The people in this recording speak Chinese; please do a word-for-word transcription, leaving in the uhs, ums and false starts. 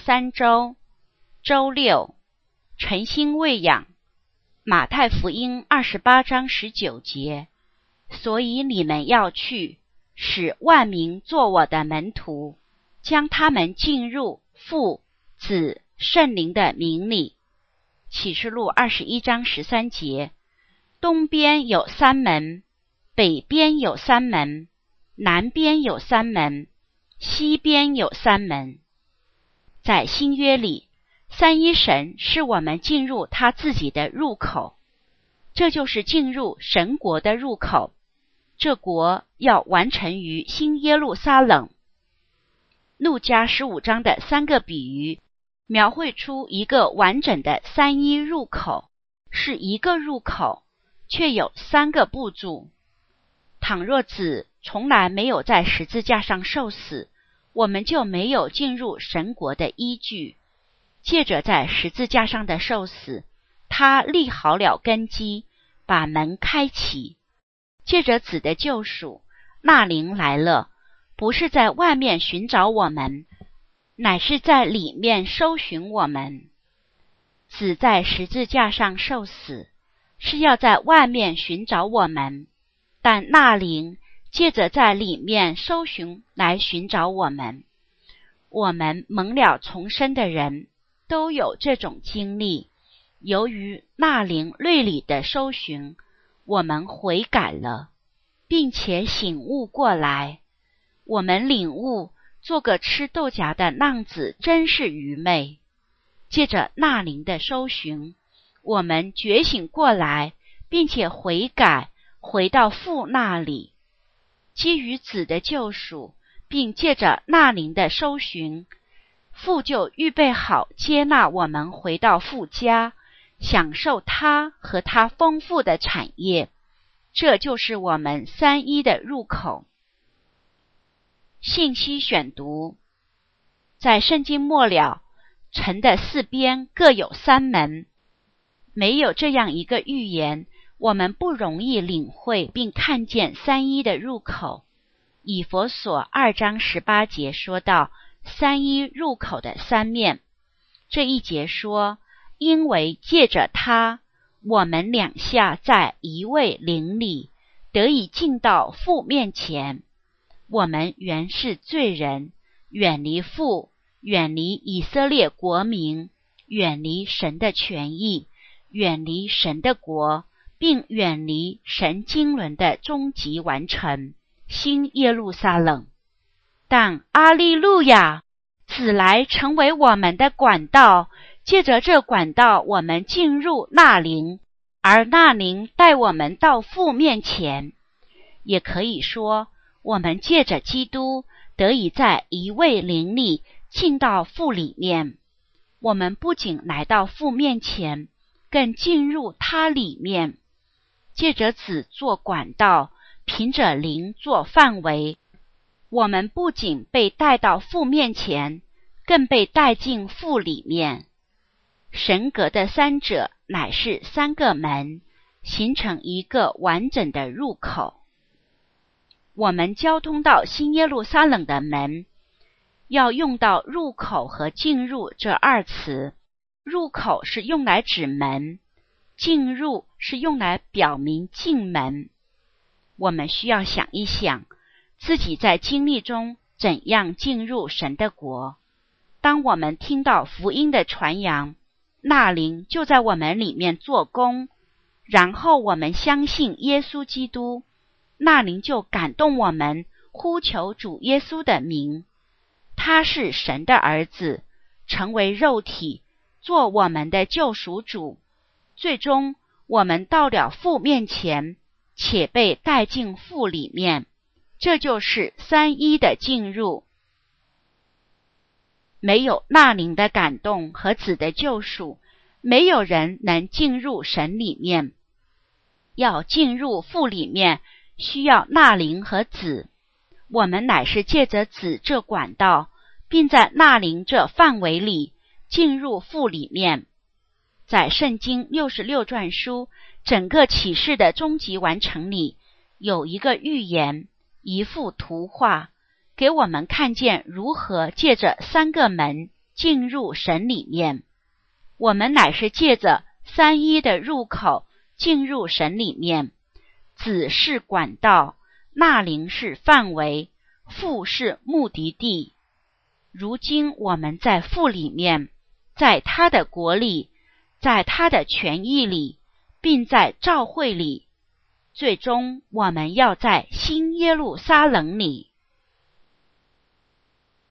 三周，周六，晨星喂养。马太福音二十八章十九节，所以你们要去，使万民做我的门徒，将他们进入父、子、圣灵的名里。启示录二十一章十三节，东边有三门，北边有三门，南边有三门，西边有三门。在新约里，三一神是我们进入他自己的入口，这就是进入神国的入口。这国要完成于新耶路撒冷。路加十五章的三个比喻描绘出一个完整的三一入口，是一个入口，却有三个步骤。倘若子从来没有在十字架上受死，我们就没有进入神国的依据。借着在十字架上的受死，他立好了根基，把门开启。借着子的救赎，那灵来了，不是在外面寻找我们，乃是在里面搜寻我们。子在十字架上受死，是要在外面寻找我们，但那灵借着在里面搜寻来寻找我们。我们蒙了重生的人都有这种经历，由于那灵锐利的搜寻，我们悔改了，并且醒悟过来。我们领悟做个吃豆荚的浪子真是愚昧。借着那灵的搜寻，我们觉醒过来，并且悔改，回到父那里。基于子的救赎，并借着那灵的搜寻，父就预备好接纳我们回到父家，享受他和他丰富的产业。这就是我们三一的入口。信息选读，在圣经末了，城的四边各有三门。没有这样一个预言，我们不容易领会并看见三一的入口。以弗所二章十八节说到三一入口的三面。这一节说，因为借着他，我们两下在一位灵里得以进到父面前。我们原是罪人，远离父，远离以色列国民，远离神的权益，远离神的国，并远离神经纶的终极完成，新耶路撒冷。但阿利路亚，子来成为我们的管道，借着这管道我们进入那灵，而那灵带我们到父面前。也可以说，我们借着基督得以在一位灵里进到父里面。我们不仅来到父面前，更进入他里面。借着子做管道，凭着灵做范围，我们不仅被带到父面前，更被带进父里面。神格的三者乃是三个门，形成一个完整的入口。我们交通到新耶路撒冷的门，要用到入口和进入这二词。入口是用来指门，进入是用来表明进门。我们需要想一想，自己在经历中怎样进入神的国。当我们听到福音的传扬，那灵就在我们里面做工，然后我们相信耶稣基督，那灵就感动我们呼求主耶稣的名。他是神的儿子，成为肉体，做我们的救赎主。最终我们到了父面前，且被带进父里面。这就是三一的进入。没有那灵的感动和子的救赎，没有人能进入神里面。要进入父里面，需要那灵和子。我们乃是借着子这管道，并在那灵这范围里进入父里面。在圣经六十六传书整个启示的终极完成里，有一个预言，一幅图画，给我们看见如何借着三个门进入神里面。我们乃是借着三一的入口进入神里面。子是管道，那灵是范围，父是目的地。如今我们在父里面，在他的国里，在他的权益里，并在召会里，最终我们要在新耶路撒冷里。